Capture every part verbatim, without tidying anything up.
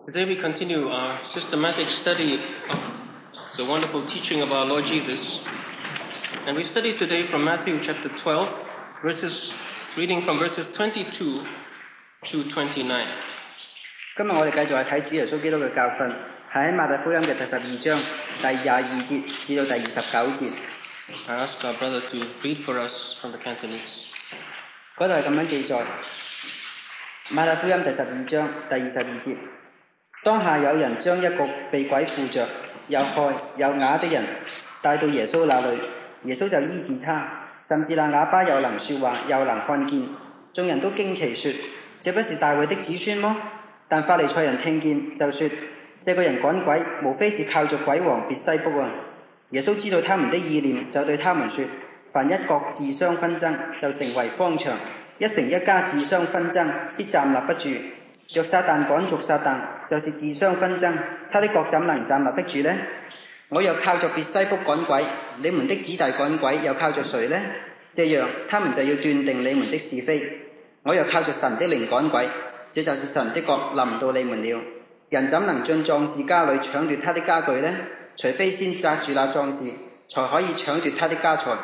Today we continue our systematic study of the wonderful teaching of our Lord Jesus. And we study today from Matthew chapter twelve, verses, reading from verses twenty-two to twenty-nine. 今日我哋繼續去睇主耶穌基督嘅教訓，喺馬太福音嘅第十二章第廿二節至到第二十九節。 I ask our brother to read for us from the Cantonese. 嗰度係咁樣記載，馬太福音第十二章第二十二節。當下有人將一個被鬼附着、有害有啞的人帶到耶穌那裏，耶穌就醫治他，甚至那啞巴又能說話，又能看見。眾人都驚奇說：這不是大衛的子孫麼？但法利賽人聽見就說：這個人趕鬼，無非是靠着鬼王別西卜啊！耶穌知道他們的意念，就對他們說：凡一國自相紛爭，就成為荒場；一城一家自相紛爭，必站立不住。若撒旦趕逐撒旦，就是自相紛爭，他的國怎能站立得住呢？我若靠着別西卜趕鬼，你們的子弟趕鬼又靠着誰呢？這樣，他們就要斷定你們的是非。我若靠着神的靈趕鬼，這就是神的國臨到你們了。人怎能進壯士家裏搶奪他的家具呢？除非先紮住那壯士，才可以搶奪他的家財。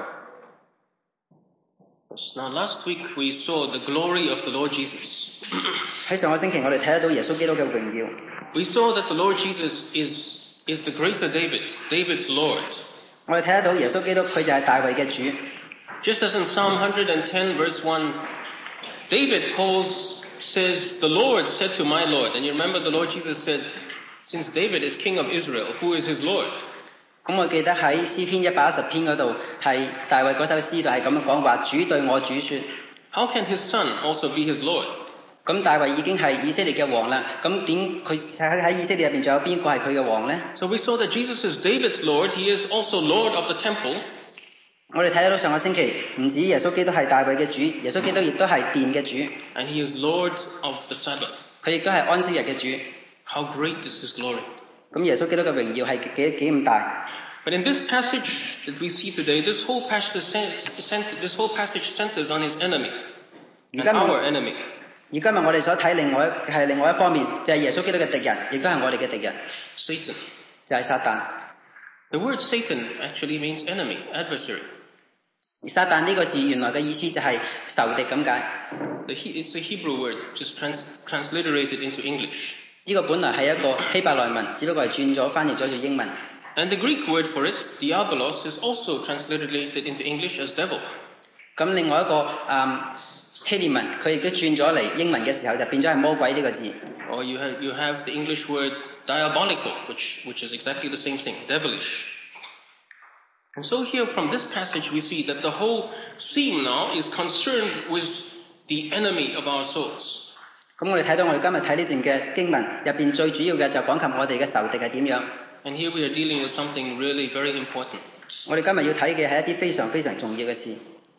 Now last week we saw the glory of the Lord Jesus. 喺上個星期我哋睇得到耶穌基督嘅榮耀。 We saw that the Lord Jesus is, is the greater David, David's Lord. 我哋睇得到耶穌基督佢就係大衛嘅主。 Just as in Psalm one hundred ten verse one, David calls, says, the Lord said to my Lord. And you remember the Lord Jesus said, since David is king of Israel, who is his Lord? 咁我記得喺詩篇一百一十篇嗰度，係大衛嗰首詩就係咁樣講話：主對我主說 How can his son also be his Lord? 咁大衛已經係以色列嘅王啦，咁點佢喺喺以色列入邊仲有邊個係佢嘅王呢？ So we saw that Jesus is David's Lord. He is also Lord of the temple. 我哋睇得到上個星期，唔止耶穌基督係大衛嘅主，耶穌基督亦都係殿嘅主。 And he is Lord of the Sabbath. 佢亦都係安息日嘅主。 How great is his glory! 咁耶穌基督嘅榮耀係幾幾咁大？ But in this passage that we see today, this whole passage, this whole passage centers on his enemy, and our enemy. 而今日我哋所睇另外一係另外一方面，就係耶穌基督嘅敵人，亦都係我哋嘅敵人。 Satan. 就係撒旦。 The word Satan actually means enemy, adversary. 而撒旦呢個字原來嘅意思就係仇敵咁解。 The, it's a Hebrew word, just trans, transliterated into English. 呢個本來係一個希伯來文，只不過係轉咗翻譯咗做英文。 And the Greek word for it, diabolos, is also transliterated into English as devil. 咁另外一個嗯希臘文，佢亦都轉咗嚟英文嘅時候就變咗係魔鬼呢個字。 Or you have, you have the English word diabolical, which, which is exactly the same thing, devilish. And so here from this passage we see that the whole theme now is concerned with the enemy of our souls. 咁我哋睇到我哋今日睇呢段嘅經文入邊最主要嘅就講及我哋嘅仇敵係點樣。 And here we are dealing with something really very important. 我哋今日要睇嘅係一啲非常非常重要嘅事。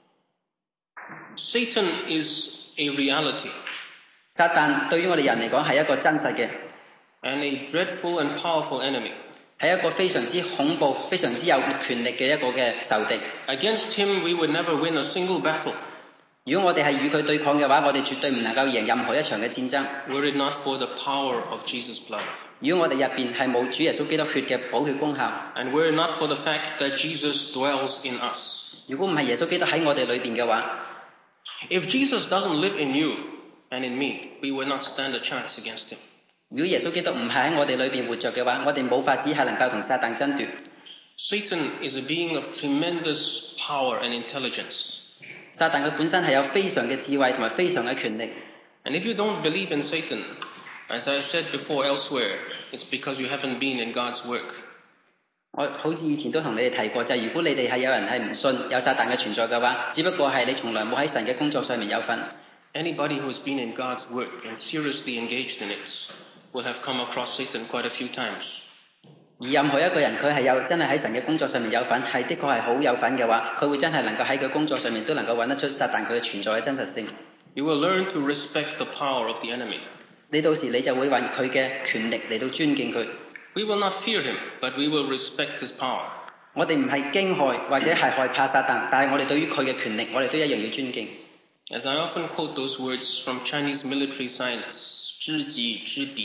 Satan is a reality. 撒旦對於我哋人嚟講係一個真實嘅 and a dreadful and powerful enemy. 係一個非常之恐怖、非常之有權力嘅一個嘅仇敵。 Against him we would never win a single battle. 如果我哋係與佢對抗嘅話，我哋絕對唔能夠贏任何一場嘅戰爭。 Were it not for the power of Jesus' blood. 如果我哋入邊係冇主耶穌基督血嘅寶血功效 ，and were it not for the fact that Jesus dwells in us. 如果唔係耶穌基督喺我哋裏邊嘅話 ，if Jesus doesn't live in you and in me, we will not stand a chance against him. 如果耶穌基督唔係喺我哋裏邊活着嘅話，我哋冇法子係能夠同撒旦爭奪。 Satan is a being of tremendous power and intelligence. 撒旦佢本身係有非常嘅智慧同埋非常嘅權力。 And if you don't believe in Satan, as I said before elsewhere, it's because you haven't been in God's work. 我好似以前都同你哋提過，就係、是、如果你哋係有人係唔信有撒旦嘅存在嘅話，只不過係你從來冇喺神嘅工作上面有份。 Anybody who's been in God's work and seriously engaged in it will have come across Satan quite a few times. 而任何一個人佢係有真係喺神嘅工作上面有份，係的確係好有份嘅話，佢會真係能夠喺佢工作上面都能夠揾得出撒旦佢嘅存在嘅真實性。 You will learn to respect the power of the enemy. 你到時你就會為佢嘅權力嚟到尊敬佢。 We will not fear him, but we will respect his power. 我哋唔係驚害或者係害怕撒旦，但係我哋對於佢嘅權力，我哋都一樣要尊敬。 As I often quote those words from Chinese military science, 知己知彼，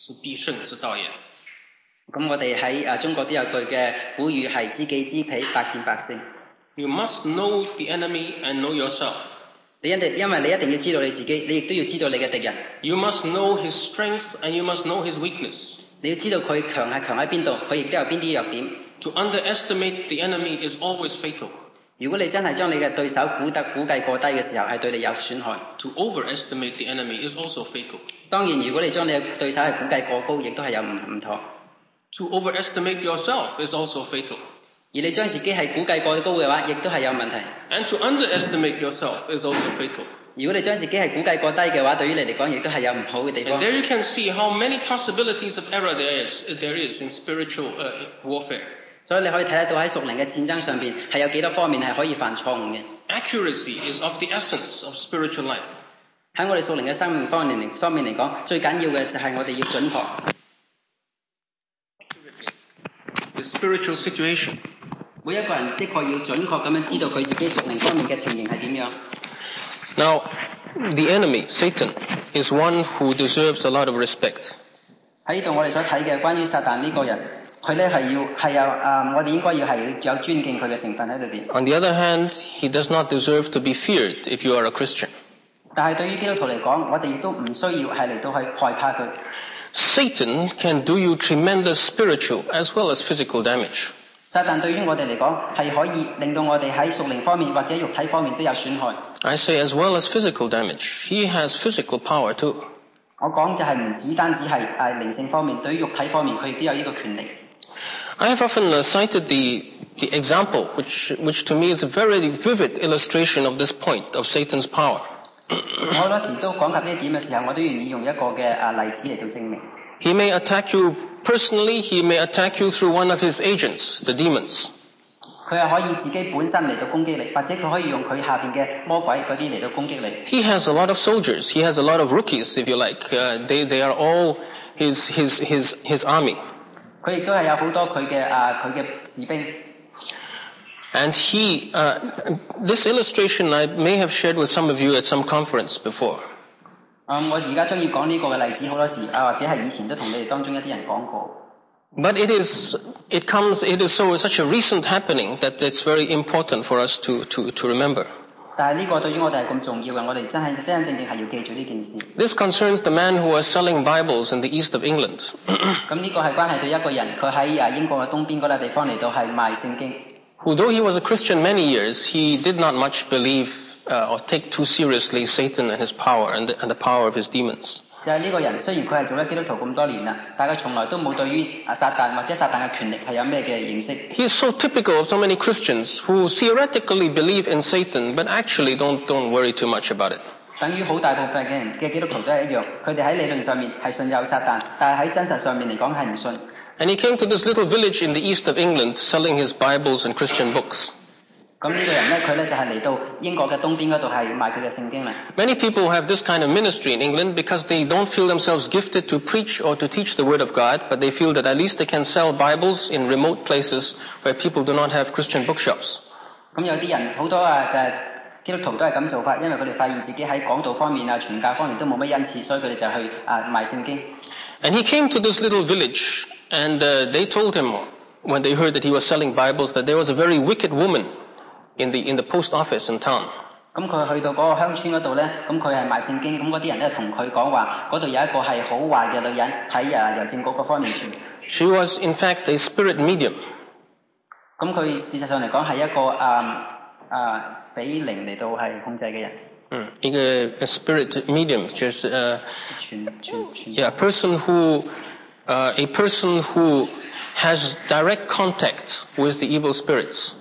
是必勝之道也。 咁我哋喺啊中國都有句嘅古語係知己知彼，百戰百勝。 You must know the enemy and know yourself. 你一定因為你一定要知道你自己，你亦都要知道你嘅敵人。 You must know his strength and you must know his weakness. 你要知道佢強係強喺邊度，佢亦都有邊啲弱點。 To underestimate the enemy is always fatal. 如果你真係將你嘅對手估得估計過低嘅時候，係對你有損害。 To overestimate the enemy is also fatal. 當然，如果你將你嘅對手係估計過高，亦都係有唔唔妥。To overestimate yourself is also fatal. 而你將自己係估計過高嘅話，亦都係有問題。And to underestimate yourself is also fatal. 如果你將自己係估計過低嘅話，對於你嚟講亦都係有唔好嘅地方。And there you can see how many possibilities of error there is, there is in spiritual uh, warfare. 所以你可以睇得到喺屬靈嘅戰爭上邊係有幾多方面係可以犯錯誤嘅。Accuracy is of the essence of spiritual life. 喺我哋屬靈嘅生命方面嚟方面嚟講，最緊要嘅就係我哋要準確。The spiritual situation. 每一個人的確要準確咁樣知道佢自己屬靈方面嘅情形係點樣。Now, the enemy, Satan, is one who deserves a lot of respect. 喺呢度我哋所睇嘅關於撒旦呢個人，佢咧係要係有啊，我哋應該要係有尊敬佢嘅成分喺裏邊。On the other hand, he does not deserve to be feared if you are a Christian. 但係對於基督徒嚟講，我哋亦都唔需要係嚟到去害怕佢。Satan can do you tremendous spiritual as well as physical damage. 撒旦對於我哋嚟講係可以令到我哋喺屬靈方面或者肉體方面都有損害。I say as well as physical damage. He has physical power too. 我講就係唔止單止係誒靈性方面，對於肉體方面佢亦都有呢個權力。I have often uh, cited the the example, which which to me is a very vivid illustration of this point of Satan's power. 我好多時都講及呢一點嘅時候，我都願意用一個嘅啊例子嚟到證明。He may attack you personally. He may attack you through one of his agents, the demons. 佢係可以自己本身嚟到攻擊你，或者佢可以用佢下邊嘅魔鬼嗰啲嚟到攻擊你。He has a lot of soldiers. He has a lot of rookies, if you like. Uh, they they are all his his his his army. 佢亦都係有好多佢嘅啊佢嘅士兵。And he, uh, this illustration I may have shared with some of you at some conference before. 嗯，我而家將要講呢個嘅例子，好多時啊或者係以前都同你哋當中一啲人講過。But it is, it comes, it is so such a recent happening that it's very important for us to to to remember. 但係呢個對於我哋係咁重要嘅，我哋真係真真正正係要記住呢件事。This concerns the man who was selling Bibles in the east of England. 咁呢個係關係到一個人，佢喺啊英國嘅東邊嗰笪地方嚟到係賣聖經。Who, though he was a Christian many years, he did not much believe uh, or take too seriously Satan and his power and the, and the power of his demons. 就係呢個人，雖然佢係做咗基督徒咁多年啦，但係佢從來都冇對於撒旦或者撒旦嘅權力係有咩嘅認識。He is so typical of so many Christians who theoretically believe in Satan, but actually don't don't worry too much about it. 等於好大部分嘅人嘅基督徒都係一樣，佢哋喺理論上面係信有撒旦，但係喺真實上面嚟講係唔信。And he came to this little village in the east of England selling his Bibles and Christian books. 咁呢個人咧，佢咧就係嚟到英國嘅東邊嗰度係賣佢嘅聖經啦。Many people have this kind of ministry in England because they don't feel themselves gifted to preach or to teach the Word of God, but they feel that at least they can sell Bibles in remote places where people do not have Christian bookshops. 咁有啲人好多啊嘅基督徒都係咁做法，因為佢哋發現自己喺講道方面啊、傳教方面都冇乜恩賜，所以佢哋就去啊賣聖經。And he came to this little village, and uh, they told him when they heard that he was selling Bibles that there was a very wicked woman in the in the post office in town. 咁佢去到嗰個鄉村嗰度咧，咁佢係賣聖經，咁嗰啲人咧同佢講話，嗰度有一個係好壞嘅女人喺啊郵政局嗰方面住。She was in fact a spirit medium. 咁佢事實上嚟講係一個啊啊俾靈嚟到係控制嘅人。嗯，一個 a spirit medium 就是呃，yeah, a person who uh, a person who has direct contact with the evil spirits.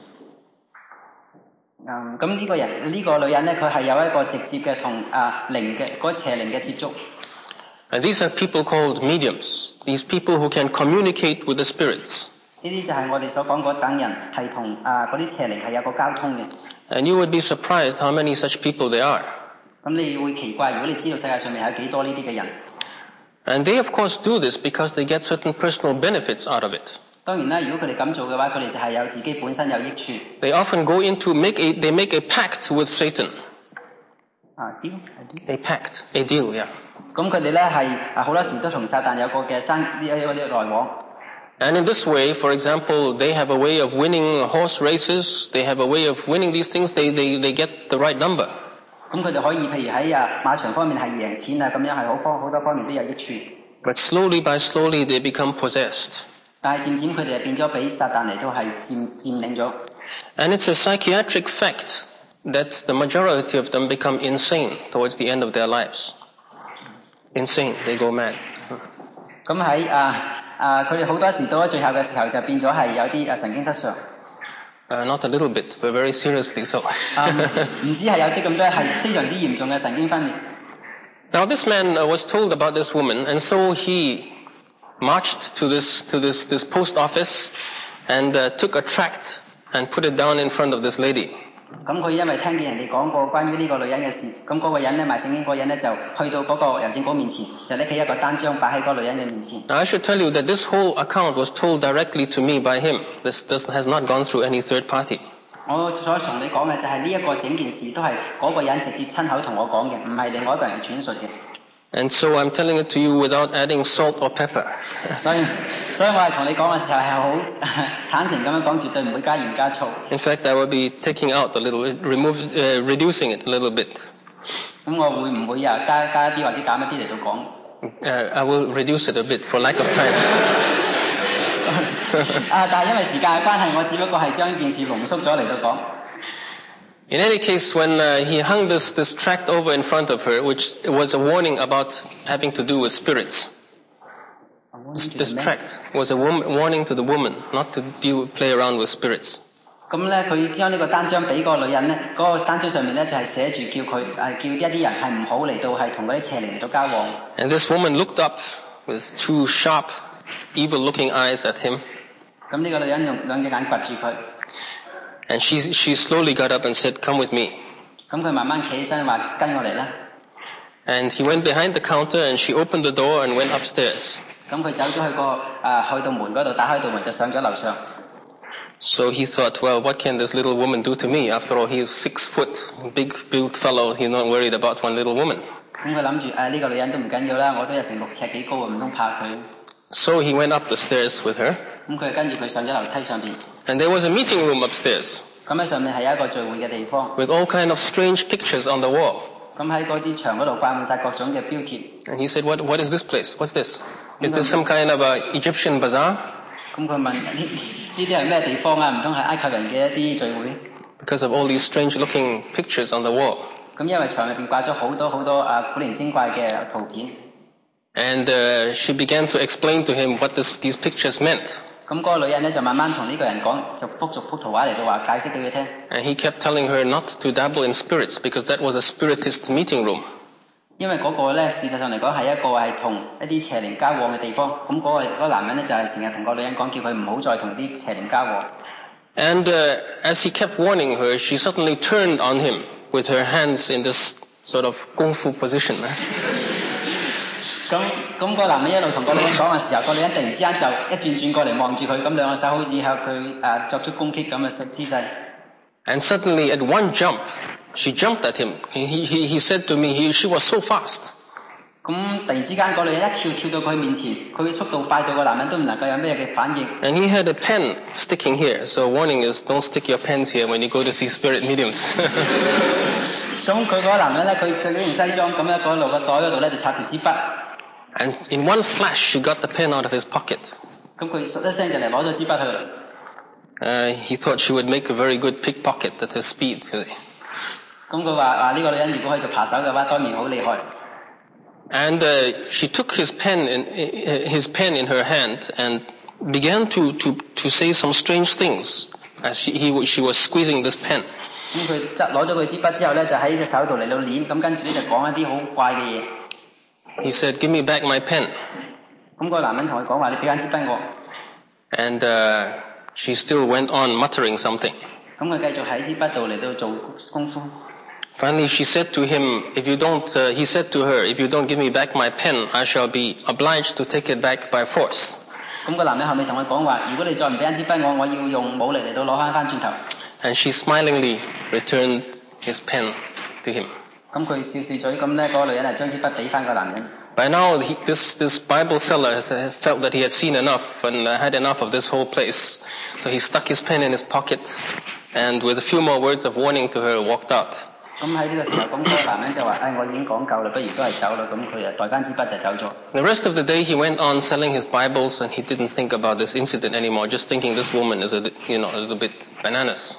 嗯，咁呢個人呢、這個女人咧，佢係有一個直接嘅同啊靈嘅嗰邪靈嘅接觸。And these are people called mediums. These people who can communicate with the spirits. 呢啲就係我哋所講嗰等人，係同啊嗰啲邪靈係有個交通嘅。And you would be surprised how many such people there are. 咁你會奇怪，如果你知道世界上面有幾多呢啲嘅人。And they of course do this because they get certain personal benefits out of it. 當然啦，如果佢哋咁做嘅話，佢哋就係有自己本身有益處。They often go into make a they make a pact with Satan. 啊 deal A pact, a deal, yeah. 咁佢哋咧係啊好多時都同撒旦有個嘅生呢一個啲來往。 And in this way, for example, they have a way of winning horse races, they have a way of winning these things, they, they, they get the right number. 咁佢就可以譬如喺啊馬場方面係贏錢啊，咁樣係好方好多方面都有益處。 But slowly by slowly they become possessed. 但係漸漸佢哋係變咗俾撒旦嚟到係佔佔領咗。 And it's a psychiatric fact that the majority of them become insane towards the end of their lives. Insane, they go mad. 咁喺啊啊佢哋好多時到咗最後嘅時候就變咗係有啲啊神經失常。 Uh, not a little bit, but very seriously so. 啊唔止係有啲咁多係非常之嚴重嘅神經分裂。 Now this man uh, was told about this woman, and so he marched to this to this this post office and uh, took a tract and put it down in front of this lady. 咁佢因為聽見人哋講過關於呢個女人嘅事，咁嗰個人咧賣聖經嗰個人咧就去到嗰個郵政局面前，就拎起一個單張擺喺嗰個女人嘅面前。 Now I should tell you that this whole account was told directly to me by him. This, this has not gone through any third party. 我所同你講嘅就係呢一個整件事都係嗰個人直接親口同我講嘅，唔係另外一個人傳述嘅。 And so I'm telling it to you without adding salt or pepper. 所以，所以我係同你講嘅時候係好坦誠咁樣講，絕對唔會加鹽加醋。 In fact, I will be taking out a little, remove, uh, reducing it a little bit. 咁我會唔會啊加加一啲或者減一啲嚟到講？ Uh, I will reduce it a bit for lack of time. 啊，但係因為時間嘅關係，我只不過係將件事濃縮咗嚟到講。 In any case, when uh, he hung this, this tract over in front of her, which was a warning about having to do with spirits. This, this tract was a woman, warning to the woman not to deal, play around with spirits. 咁咧，佢將呢個單張俾個女人咧，嗰、那個單張上面咧就係寫住叫佢係叫一啲人係唔好嚟到係同嗰啲邪靈嚟到交往。 And this woman looked up with two sharp, evil-looking eyes at him. 咁呢個女人用兩隻眼掘住佢。 And she, she slowly got up and said, "Come with me." 咁佢慢慢企起身話：跟我嚟啦。 And he went behind the counter and she opened the door and went upstairs. 咁佢走咗去個啊去到門嗰度，打開道門就上咗樓上。 So he thought, well, what can this little woman do to me? After all, he is six foot, big built fellow. He's not worried about one little woman. 咁佢諗住誒呢個女人都唔緊要啦，我都有成六尺幾高啊，唔通怕佢。 So he went up the stairs with her. 咁佢跟住佢上咗樓梯上邊。 And there was a meeting room upstairs. 咁喺上面係有一個聚會嘅地方。 With all kind of strange pictures on the wall. 咁喺嗰啲牆嗰度掛滿晒各種嘅標貼。 And he said, what, what is this place? What's this? Is this some kind of a Egyptian bazaar? 咁佢問呢呢啲係咩地方啊？唔通係埃及人嘅一啲聚會 ？Because of all these strange-looking pictures on the wall. 咁因為牆入邊掛咗好多好多啊古靈精怪嘅圖片。 And uh, she began to explain to him what this, these pictures meant. 咁嗰個女人咧就慢慢同呢個人講，逐幅逐幅圖畫嚟到話解釋俾佢聽。 And he kept telling her not to dabble in spirits because that was a spiritist meeting room. 因為嗰個咧事實上嚟講係一個係同一啲邪靈交往嘅地方，咁嗰、嗰個嗰、嗰個男人咧就係成日同個女人講，叫佢唔好再同啲邪靈交往。 And uh, as he kept warning her, she suddenly turned on him with her hands in this sort of kung fu position. 咁咁個男人一路同個女人講嘅時候，個女人突然之間就一轉轉過嚟望住佢，咁兩個手好似向佢誒作出攻擊咁嘅姿勢。And suddenly, at one jump, she jumped at him. He, he, he said to me, he, she was so fast. 咁突然之間，個女人一跳跳到佢面前，佢速度快到個男人都唔能夠有咩嘅反應。 And he had a pen sticking here. So warning is, don't stick your pens here when you go to see spirit mediums. 咁佢嗰個男人咧，佢着咗件西裝，咁咧嗰度個袋嗰度咧就插住支筆。 And in one flash, she got the pen out of his pocket. 咁佢唰一聲就嚟攞咗支筆去啦。 Uh, he thought she would make a very good pickpocket at her speed. 咁佢話話呢個女人如果可以做扒手嘅話，當然好厲害。 And uh, she took his pen in uh, his pen in her hand and began to to to say some strange things as she he she was squeezing this pen. 咁佢執攞咗佢支筆之後咧，就喺隻手度嚟到攣，咁跟住咧就講一啲好怪嘅嘢。 He said, "Give me back my pen." 咁個男人同佢講話：你俾返支筆我。 And uh, she still went on muttering something. 咁佢繼續喺支筆度嚟到做功夫。 Finally, she said to him, "If you don't," uh, he said to her, "If you don't give me back my pen, I shall be obliged to take it back by force." 咁個男人後尾同佢講話：如果你再唔俾返支筆我，我要用武力嚟到攞翻翻轉頭。 And she smilingly returned his pen to him. 咁佢笑笑嘴咁咧，嗰個女人係將支筆俾翻個男人。 By now, he, this, this Bible seller has, uh, felt that he had seen enough and uh, had enough of this whole place. So he stuck his pen in his pocket and with a few more words of warning to her, walked out. 咁喺呢個時候，咁嗰個男人就話：，唉，我已經講夠啦，不如都係走啦。咁佢就袋翻支筆就走咗。 The rest of the day, he went on selling his Bibles and he didn't think about this incident anymore, just thinking this woman is a, you know, a little bit bananas.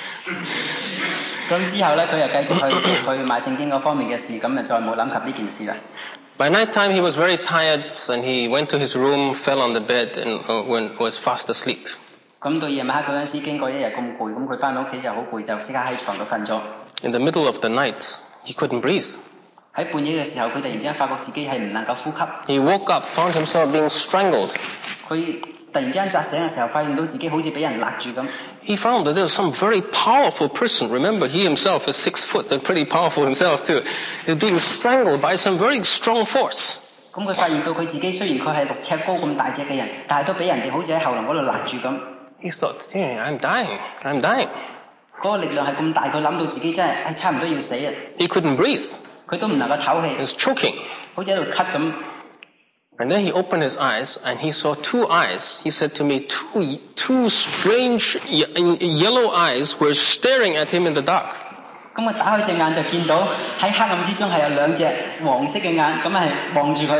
咁之後咧，佢又繼續去去賣聖經嗰方面嘅事，咁就再冇諗及呢件事啦。 By night time, he was very tired and he went to his room, fell on the bed and uh, went, was fast asleep. 咁到夜晚黑嗰陣時，經過一日咁攰，咁佢翻到屋企就好攰，就即刻喺床度瞓咗。 In the middle of the night, he couldn't breathe. 喺半夜嘅時候，佢突然之間發覺自己係唔能夠呼吸。 He woke up, found himself being strangled. 佢突然之間扎醒嘅時候，發現到自己好似俾人勒住咁。 He found that there was some very powerful person. Remember, he himself is six foot and pretty powerful himself too. He's being strangled by some very strong force. 咁佢發現到佢自己雖然佢係六尺高咁大隻嘅人，但係都俾人哋好似喺後腦嗰度勒住咁。 He thought, yeah, I'm dying, I'm dying. 嗰個力量係咁大，佢諗到自己真係係差唔多要死啊！ He couldn't breathe. 佢都唔能夠唞氣。 He was choking. 好似喺度咳咁。 And then he opened his eyes and he saw two eyes. He said to me, two, two strange yellow eyes were staring at him in the dark. 咁佢打開隻眼就見到喺黑暗之中係有兩隻黃色嘅眼，咁係望住佢。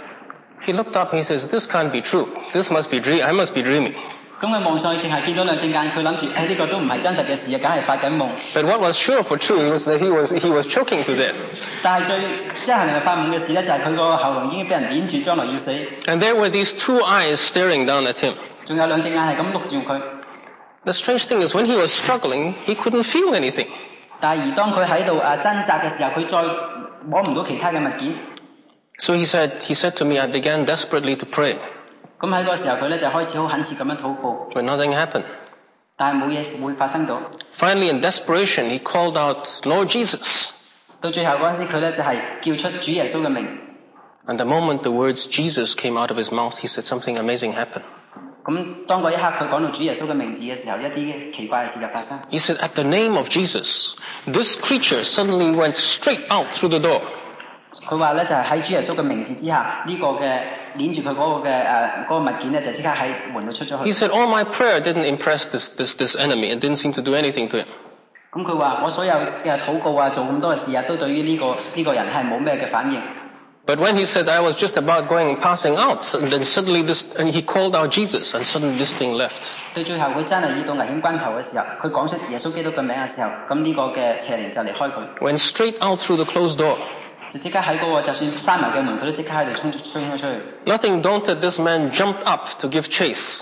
He looked up and he says, this can't be true. This must be dream. I must be dreaming. 咁佢望上去淨係見到兩隻眼，佢諗住誒呢個都唔係真實嘅事啊，梗係發緊夢。 But what was sure for true was that he was he was choking to death. 但係最即係令佢發夢嘅事咧，就係佢個喉嚨已經俾人捏住，將來要死。 And there were these two eyes staring down at him. 仲有兩隻眼係咁碌住佢。 The strange thing is, when he was struggling, he couldn't feel anything. 但係而當佢喺度誒掙扎嘅時候，佢再摸唔到其他嘅物件。 So he said, he said to me, I began desperately to pray. 咁喺嗰個時候，佢咧就開始好懇切咁樣禱告。 But nothing happened. 但係冇嘢會發生到。 Finally, in desperation, he called out, Lord Jesus. 到最後嗰陣時，佢咧就係叫出主耶穌嘅名。 And the moment the words Jesus came out of his mouth, he said something amazing happened. 咁當嗰一刻佢講到主耶穌嘅名字嘅時候，一啲奇怪嘅事就發生。 He said, at the name of Jesus, this creature suddenly went straight out through the door. 佢話咧就係喺主耶穌嘅名字之下，呢、這個嘅鏈住佢嗰個嘅誒嗰個物件咧就即刻喺門度出咗去。 He said, all my prayer didn't impress this, this, this enemy. It didn't seem to do anything to him. 咁佢話我所有嘅禱告啊，做咁多嘅事啊，都對於呢、這個呢、這個人係冇咩嘅反應。 But when he said, I was just about going and passing out, and then suddenly this, and he called out Jesus, and suddenly this thing left. 到最後佢真係遇到危險關頭嘅時候，佢講出耶穌基督嘅名嘅時候，咁呢個嘅邪靈就離開佢。 Went straight out through the closed door. 就即刻喺嗰個就算閂埋嘅門，佢都即刻喺度衝衝咗出去。 Nothing daunted, this man jumped up to give chase.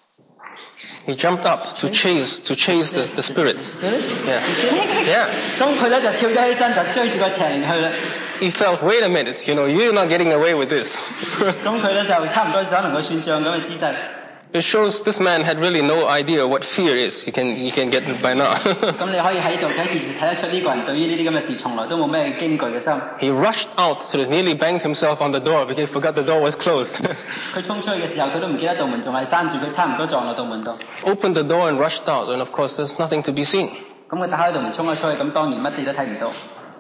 He jumped up to chase, to chase the, the spirit. Yeah. Yeah. 咁佢咧就跳咗起身，就追住個邪靈去啦。 He felt, wait a minute, you know, you're not getting away with this. 咁佢咧就差唔多想同佢算賬咁嘅姿勢。 It shows this man had really no idea what fear is. You can, you can get it by now. 咁你可以喺度睇電視睇得出呢個人對於呢啲咁嘅事從來都冇咩驚懼嘅心。 He rushed out, so he nearly banged himself on the door because he forgot the door was closed. 佢衝出去嘅時候，佢都唔記得道門仲係閂住，佢差唔多撞落道門度。 Opened the door and rushed out, and of course there's nothing to be seen. 咁佢打開道門衝咗出去，咁當然乜嘢都睇唔到。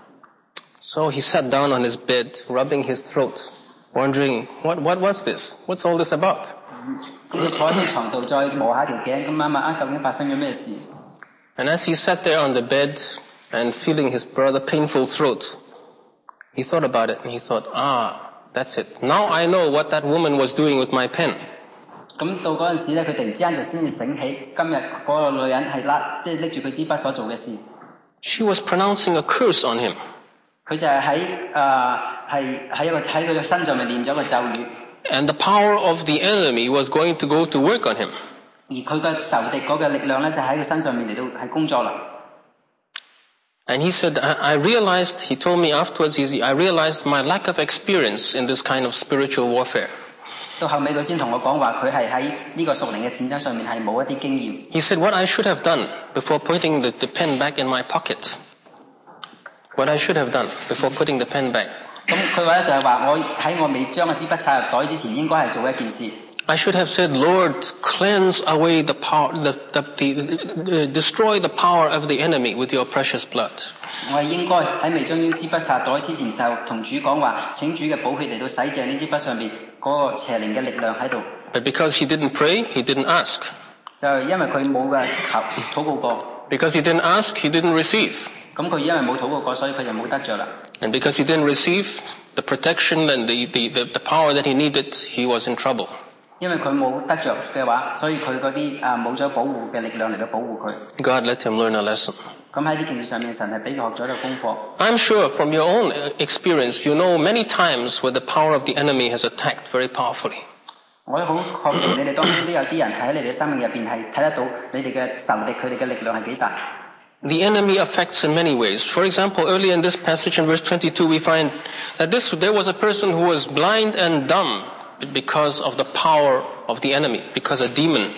So he sat down on his bed, rubbing his throat, wondering, what, what was this? What's all this about? 咁佢坐喺床度再磨下條頸，咁諗下啊，究竟發生咗咩事？ And as he sat there on the bed and feeling his brother painful throat, he thought about it and he thought, ah, that's it. Now I know what that woman was doing with my pen. 咁到嗰陣時咧，佢突然之間就先至醒起，今日嗰個女人係拉即係拎住佢支筆所做嘅事。 She was pronouncing a curse on him. 佢就係喺誒係喺一個喺佢嘅身上面念咗個咒語。 And the power of the enemy was going to go to work on him. 而佢嘅仇敵嗰個力量咧，就喺佢身上面嚟到係工作啦。 And he said, I, I realized, he told me afterwards, he, I realized my lack of experience in this kind of spiritual warfare. 到後尾佢先同我講話，佢係喺呢個屬靈嘅戰爭上面係冇一啲經驗。 He said, what I should have done before putting the, the pen back in my pocket. What I should have done before putting the pen back. 咁佢話咧就係話我喺我未將個支筆插入袋之前，應該係做一件事。 I should have said, Lord, cleanse away the power, the, the, the, uh, destroy the power of the enemy with your precious blood. 我係應該喺未將呢支筆插袋之前就同主講話，請主嘅寶血嚟到洗淨呢支筆上邊嗰個邪靈嘅力量喺度。 But because he didn't pray, he didn't ask. 就因為佢冇嘅求禱告過。 Because he didn't ask, he didn't receive. 咁佢因為冇禱告過，所以佢就冇得着啦。 And because he didn't receive the protection and the, the, the, the power that he needed, he was in trouble. 因為佢冇得着嘅話，所以佢嗰啲啊冇咗保護嘅力量嚟到保護佢。 God let him learn a lesson. 咁喺呢件事上面，神係俾佢學咗一個功課。 I'm sure from your own experience, you know many times where the power of the enemy has attacked very powerfully. 我好確定你哋當中都有啲人喺你哋生命入邊係睇得到你哋嘅仇敵佢哋嘅力量係幾大。 The enemy affects in many ways. For example, earlier in this passage in verse twenty-two, we find that this, there was a person who was blind and dumb because of the power of the enemy, because a demon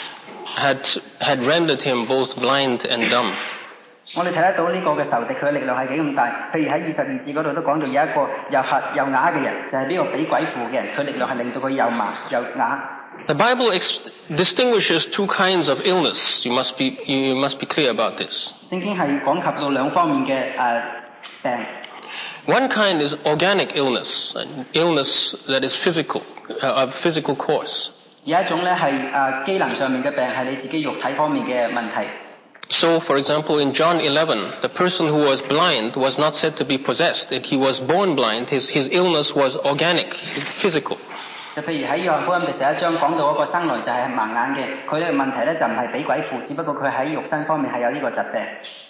had, had rendered him both blind and dumb. 我哋睇得到呢個嘅仇敵佢嘅力量係幾咁大。譬如喺二十二節嗰度都講到有一個又瞎又啞嘅人，就係呢個俾鬼附嘅人，佢力量係令到佢又盲又啞。 The Bible ex- distinguishes two kinds of illness. You must be, you must be clear about this. 聖經係講及到兩方面嘅誒病。 One kind is organic illness, an illness that is physical, uh, of physical course. 有一種咧係誒機能上面嘅病，係你自己肉體方面嘅問題。 So, for example, in John eleven, the person who was blind was not said to be possessed. He was born blind. His, his illness was organic, physical. 就譬如喺約翰福音第十一章講到嗰個生來就係盲眼嘅，佢呢個問題咧就唔係俾鬼附，只不過佢喺肉身方面係有呢個疾病。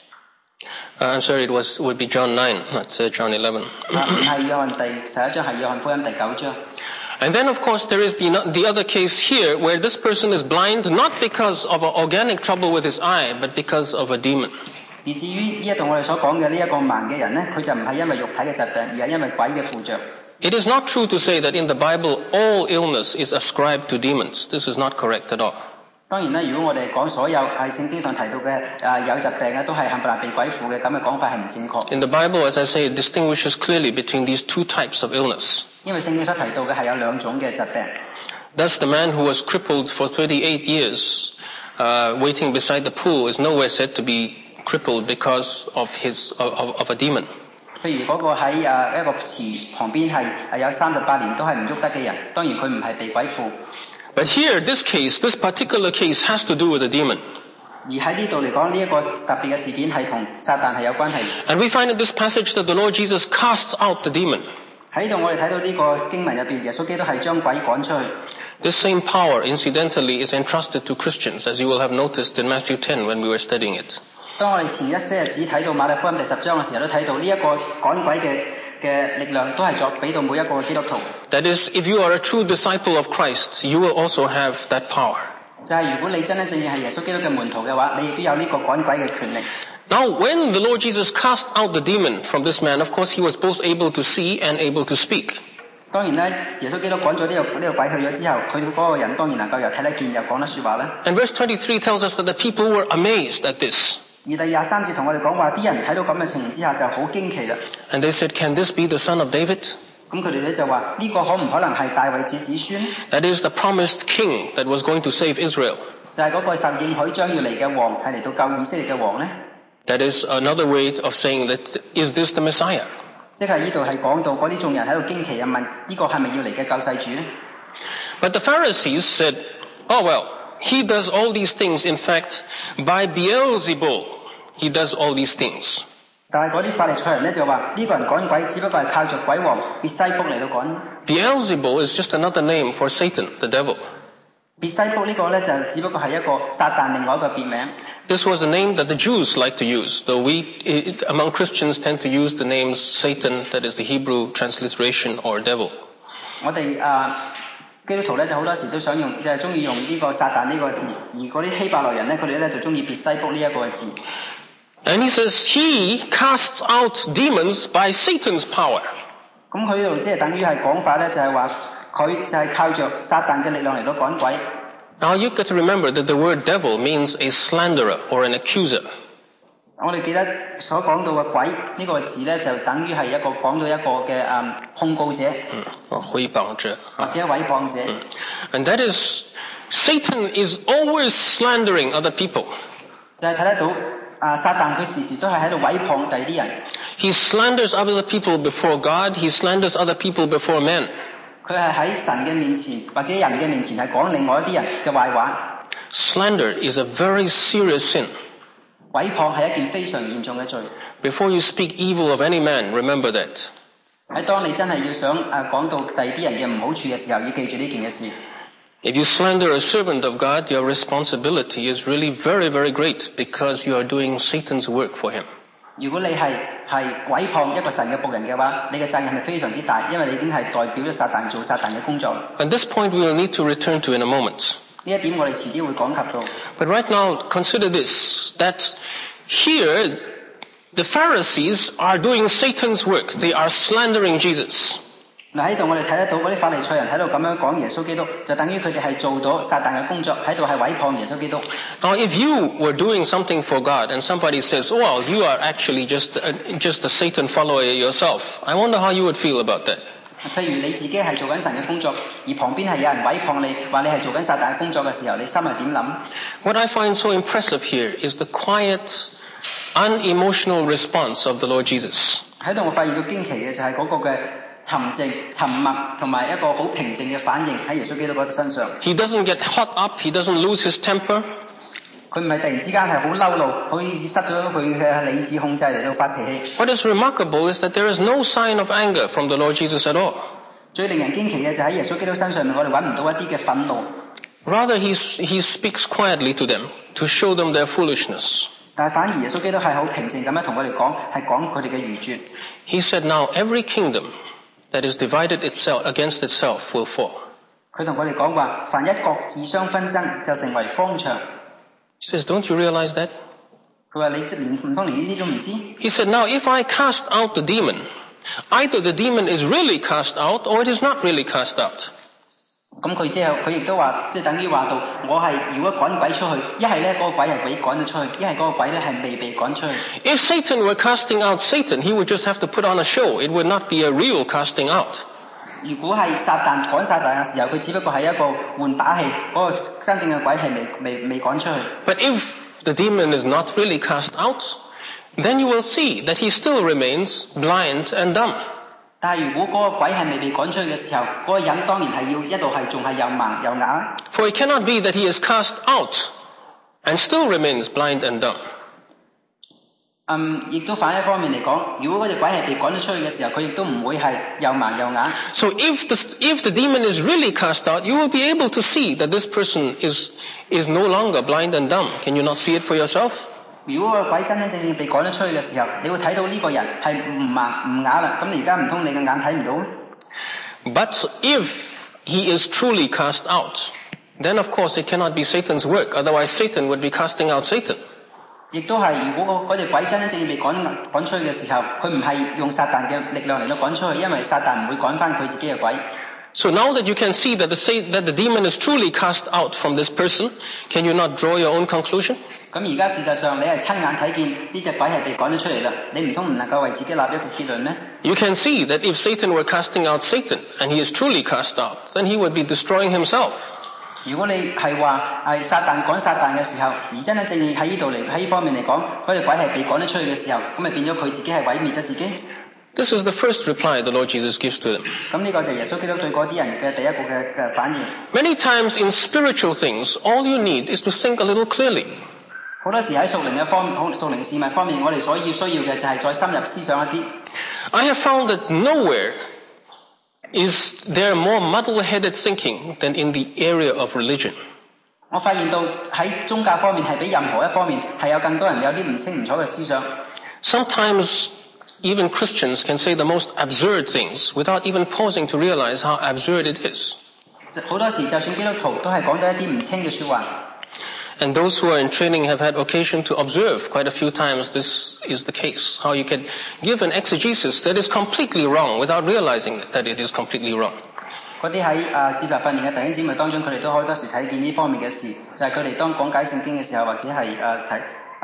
Uh, I'm sorry, it was would be John nine, not uh, John eleven. 唔係約翰第十一章，係約翰福音第九章。 And then, of course, there is the, the other case here where this person is blind not because of an organic trouble with his eye, but because of a demon. 而至於呢一度我哋所講嘅呢一個盲嘅人咧，佢就唔係因為肉體嘅疾病，而係因為鬼嘅附着。 It is not true to say that in the Bible all illness is ascribed to demons. This is not correct at all. 當然啦，如果我哋講所有喺聖經上提到嘅誒有疾病咧，都係冚唪唥被鬼附嘅，咁嘅講法係唔正確。 In the Bible, as I say, it distinguishes clearly between these two types of illness. 因為聖經所提到嘅係有兩種嘅疾病。 Thus, the man who was crippled for thirty-eight years, uh, waiting beside the pool, is nowhere said to be crippled because of his of, of a demon. 譬如嗰個喺誒一個池旁邊係係有三十八年都係唔喐得嘅人，當然佢唔係被鬼附。 But here, this case, this particular case has to do with a demon. 而喺呢度嚟講，呢一個特別嘅事件係同撒旦係有關係。 And we find in this passage that the Lord Jesus casts out the demon. 喺度我哋睇到呢個經文入邊，耶穌基督係將鬼趕出去。 This same power, incidentally, is entrusted to Christians, as you will have noticed in Matthew ten when we were studying it. 當我哋前一些日子睇到馬太福音第十章嘅時候，都睇到呢一個趕鬼嘅嘅力量，都係作俾到每一個基督徒。 That is, if you are a true disciple of Christ, you will also have that power. 就係如果你真真正正係耶穌基督嘅門徒嘅話，你亦都有呢個趕鬼嘅權力。 Now, when the Lord Jesus cast out the demon from this man, of course, he was both able to see and able to speak. 當然咧，耶穌基督趕咗呢個呢個鬼去咗之後，佢嗰個人當然能夠又睇得見又講得説話咧。 And verse twenty-three tells us that the people were amazed at this. 而第廿三節同我哋講話，啲人睇到咁嘅情形之下就好驚奇啦。 And they said, "Can this be the son of David?" 咁佢哋咧就話：呢個可唔可能係大衛子子孫？ That is the promised king that was going to save Israel. 就係嗰個受應許將要嚟嘅王，係嚟到救以色列嘅王咧。 That is another way of saying that, is this the Messiah? 即係呢度係講到嗰啲眾人喺度驚奇啊問：呢個係咪要嚟嘅救世主咧 But the Pharisees said, "Oh well, he does all these things. In fact, by Beelzebul, he does all these things." 但係嗰啲法利賽人咧就話：呢個人趕鬼，只不過係靠著鬼王別西卜嚟到趕。 Beelzebul is just another name for Satan, the devil. 別西卜呢個咧就只不過係一個撒旦另外一個別名。 This was a name that the Jews like to use, though we, it, among Christians, tend to use the names Satan, that is the Hebrew transliteration, or devil. 我哋啊基督徒咧就好多時都想用，就係中意用呢個撒旦呢個字，而嗰啲希伯來人咧，佢哋咧就中意別西卜呢一個字。 And he says he casts out demons by Satan's power. 咁佢呢度即係等於係講法咧，就係話佢就係靠著撒旦嘅力量嚟到趕鬼。 Now you've got to remember that the word devil means a slanderer or an accuser. 我哋記得所講到嘅鬼呢個字咧，就等於係一個講到一個嘅誒控告者， 嗯，毀謗者， 或者毀謗者。 嗯 And that is, Satan is always slandering other people. 就係睇得到啊，撒旦佢時時都係喺度毀謗第二啲人。 He slanders other people before God. He slanders other people before men. 佢係喺神嘅面前或者人嘅面前係講另外一啲人嘅壞話。 Slander is a very serious sin. 毀謗係一件非常嚴重嘅罪。 Before you speak evil of any man, remember that. 喺當你真係要想誒講到第二啲人嘅唔好處嘅時候，要記住呢件嘅事。 If you slander a servant of God, your responsibility is really very, very great because you are doing Satan's work for him. 如果你係係毀謗一個神嘅僕人嘅話，你嘅責任係非常之大，因為你已經係代表咗撒旦做撒旦嘅工作。 At this point, we will need to return to in a moment. 呢一點我哋遲啲會講及到。 But right now, consider this, that here, the Pharisees are doing Satan's work. They are slandering Jesus. 嗱喺度我哋睇得到嗰啲法利賽人喺度咁樣講耶穌基督，就等於佢哋係做咗撒旦嘅工作，喺度係毀謗耶穌基督。 Now, if you were doing something for God and somebody says, "Oh, well, you are actually just a, just a Satan follower yourself," I wonder how you would feel about that. 譬如你自己係做緊神嘅工作，而旁邊係有人毀謗你，話你係做緊撒旦嘅工作嘅時候，你心係點諗？ What I find so impressive here is the quiet, unemotional response of the Lord Jesus. 喺度我發現到驚奇嘅就係嗰個嘅沉靜、沉默同埋一個好平靜嘅反應喺耶穌基督嗰身上。 He doesn't get hot up. He doesn't lose his temper. 佢唔係突然之間係好嬲怒，好似失咗佢嘅理智控制嚟到發脾氣。 What is remarkable is that there is no sign of anger from the Lord Jesus at all. 最令人驚奇嘅就喺耶穌基督身上面，我哋揾唔到一啲嘅憤怒。 Rather, he, he speaks quietly to them to show them their foolishness. 但係反而耶穌基督係好平靜咁樣同佢哋講，係講佢哋嘅愚拙。 He said, "Now every kingdom that is divided itself against itself will fall." 佢同佢哋講話，凡一國自相紛爭，就成為荒場。 He says, "Don't you realize that?" 佢話你連唔通連呢啲都唔知？ He said, "Now if I cast out the demon, either the demon is really cast out or it is not really cast out." 咁佢之後佢亦都話，即係等於話到，我係如果趕鬼出去，一係咧嗰個鬼係俾趕咗出去，一係嗰個鬼咧係未被趕出去。 If Satan were casting out Satan, he would just have to put on a show. It would not be a real casting out. 如果係撒旦趕撒旦嘅時候，佢只不過係一個換把戲，嗰、那個真正嘅鬼係未未未趕出去。 But if the demon is not really cast out, then you will see that he still remains blind and dumb. 但係如果嗰個鬼係未被趕出去嘅時候，嗰、那個人當然係要一度係仲係又盲又啞。 For it cannot be that he is cast out and still remains blind and dumb. 嗯，亦都反一方面嚟講，如果嗰隻鬼係被趕咗出去嘅時候，佢亦都唔會係又盲又啞。 So if the, if the demon is really cast out, you will be able to see that this person is, is no longer blind and dumb. Can you not see it for yourself? 如果個鬼真真正正被趕咗出去嘅時候，你會睇到呢個人係唔盲唔啞啦。咁你而家唔通你嘅眼睇唔到咩？ But if he is truly cast out, then of course it cannot be Satan's work. Otherwise Satan would be casting out Satan. 亦都係，如果嗰隻鬼真真正正被趕趕出去嘅時候，佢唔係用撒旦嘅力量嚟到趕出去，因為撒旦唔會趕翻佢自己嘅鬼。 So now that you can see that the, that the demon is truly cast out from this person, can you not draw your own conclusion? 咁而家事實上你係親眼睇見呢隻鬼係被趕咗出嚟啦，你唔通唔能夠為自己立一個結論咩？ You can see that if Satan were casting out Satan, and he is truly cast out, then he would be destroying himself. 如果你係話係撒旦趕撒旦嘅時候，而真真正正喺呢度嚟喺呢方面嚟講，嗰隻鬼係被趕咗出去嘅時候，咁咪變咗佢自己係毀滅咗自己。 This is the first reply the Lord Jesus gives to them. 咁呢個就係耶穌基督對嗰啲人嘅第一個嘅嘅反應。 Many times in spiritual things, all you need is to think a little clearly. 好多時喺屬靈嘅方面，屬靈事物方面，我哋所要需要嘅就係再深入思想一啲。 I have found that nowhere is there more muddle-headed thinking than in the area of religion. 我發現到喺宗教方面係比任何一方面係有更多人有啲唔清唔楚嘅思想。 Sometimes even Christians can say the most absurd things without even pausing to realize how absurd it is. 好多時就算基督徒都係講到一啲唔清嘅說話。 And those who are in training have had occasion to observe quite a few times this is the case. How you can give an exegesis that is completely wrong without realizing that it is completely wrong. 嗰啲喺誒接受訓練嘅弟兄姊妹當中，佢哋都好多時睇見呢方面嘅事，就係佢哋當講解聖經嘅時候，或者係誒睇誒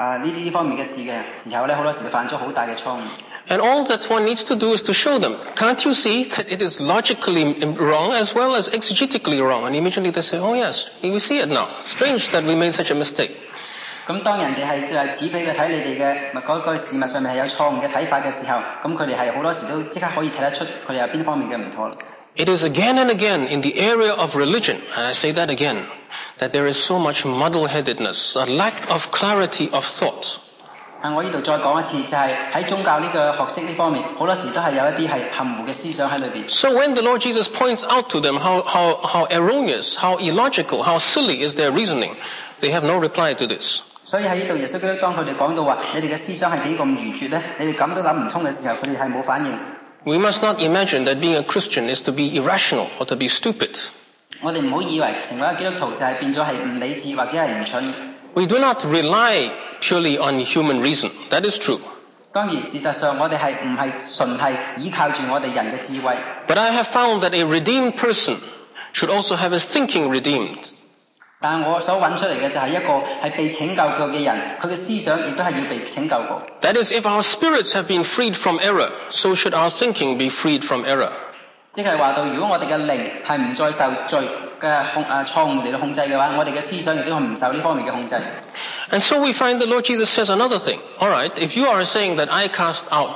啊呢啲方面嘅事嘅，然後咧好多時就犯咗好大嘅錯誤。 And all that one needs to do is to show them, can't you see that it is logically wrong as well as exegetically wrong? And immediately they say, oh yes, we see it now. Strange that we made such a mistake. 咁當人哋係誒指俾佢睇你哋嘅嗰個事物上面係有錯誤嘅睇法嘅時候，咁佢哋係好多時都即刻可以睇得出佢哋有邊方面嘅唔妥。 It is again and again in the area of religion, and I say that again, that there is so much muddle-headedness, a lack of clarity of thought. 啊！我呢度再講一次，就係、是、喺宗教呢個學識呢方面，好多時都係有一啲係含糊嘅思想喺裏邊。 So when the Lord Jesus points out to them how, how, how erroneous, how illogical, how silly is their reasoning, they have no reply to this. 所以喺呢度耶穌基督當佢哋講到話，你哋嘅思想係幾咁愚拙咧？你哋咁都諗唔通嘅時候，佢哋係冇反應。 We must not imagine that being a Christian is to be irrational or to be stupid. 我哋唔好以為成為一個基督徒就係變咗係唔理智或者係唔蠢。 We do not rely purely on human reason. That is true. 當然，事實上我哋係唔係純係依靠住我哋人嘅智慧。 But I have found that a redeemed person should also have his thinking redeemed. 但我所揾出嚟嘅就係一個係被拯救過嘅人，佢嘅思想亦都係要被拯救過。 That is, if our spirits have been freed from error, so should our thinking be freed from error. 即係話到，如果我哋嘅靈係唔再受罪嘅控啊錯誤嚟到控制嘅話，我哋嘅思想亦都係唔受呢方面嘅控制。 And so we find the Lord Jesus says another thing. All right, if you are saying that I cast out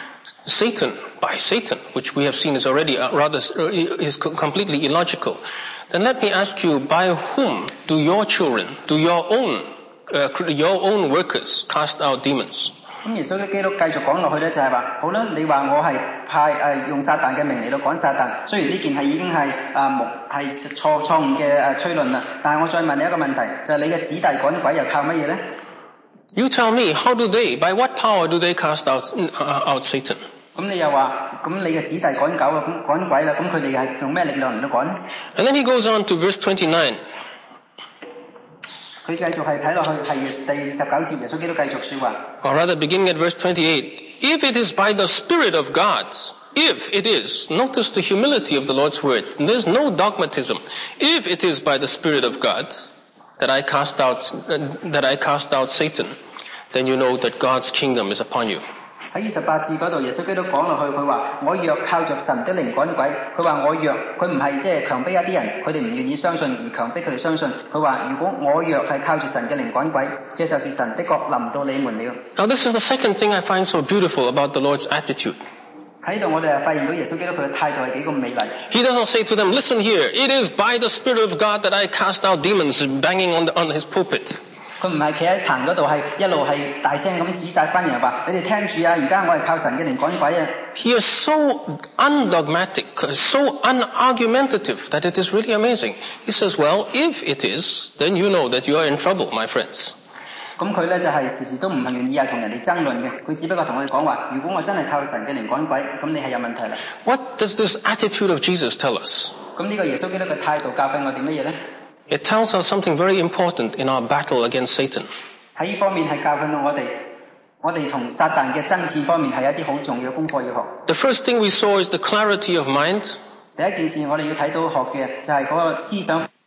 Satan by Satan, which we have seen is already uh, rather is completely illogical, then let me ask you, by whom do your children, do your own uh, your own workers cast out demons? 咁耶穌嘅基督繼續講落去咧，就係話，好啦，你話我係派誒、呃、用撒旦嘅名嚟到趕撒旦，雖然呢件係已經係啊木係錯錯誤嘅誒推論啦，但係我再問你一個問題，就係、是、你嘅子弟趕鬼又靠乜嘢咧 ？You tell me, how do they, by what power do they cast out uh, out Satan? 咁你又話，咁你嘅子弟趕狗啊，咁趕鬼啦，咁佢哋係用咩力量嚟到趕 And then he goes on to verse twenty-nine. 佢繼續係睇落去係第十九節，耶穌基督繼續說話。 Or rather, beginning at verse twenty-eight. If it is by the Spirit of God, if it is, notice the humility of the Lord's word. There's no dogmatism. If it is by the Spirit of God that I cast out uh, that I cast out Satan, then you know that God's kingdom is upon you. 喺二十八節嗰度，耶穌基督講落去，佢話：我若靠着神的靈趕鬼，佢話我若，佢唔係即係強迫一啲人，佢哋唔願意相信而強迫佢哋相信。佢話：如果我若係靠住神嘅靈趕鬼，這就是神的國臨到你們了。 Now this is the second thing I find so beautiful about the Lord's attitude. 喺度我哋係發現到耶穌基督佢嘅態度係幾咁美麗。 He doesn't say to them, listen here, it is by the Spirit of God that I cast out demons, banging on, the, on his pulpit. 佢唔係企喺棚嗰度係一路係大聲咁指責翻人話：你哋聽住啊！而家我係靠神嘅靈趕鬼啊！ He is so undogmatic, so unargumentative that it is really amazing. He says, well, if it is, then you know that you are in trouble, my friends. 咁佢咧就係時時都唔係願意係同人哋爭論嘅，佢只不過同佢哋講話：如果我真係靠神嘅靈趕鬼，咁你係有問題啦。 What does this attitude of Jesus tell us? 咁呢個耶穌基督嘅態度教訓我哋乜嘢咧？ It tells us something very important in our battle against Satan. 喺呢方面係教訓到我哋，我哋同撒旦嘅爭戰方面係一啲好重要嘅功課要學。 The first thing we saw is the clarity of mind. 第一件事我哋要睇到學嘅就係嗰個思想。